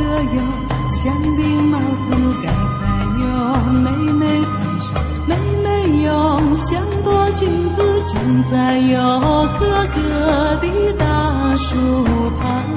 哥哟，香槟帽子盖在哟妹妹头上，妹妹哟，像朵裙子站在哟哥哥的大树旁。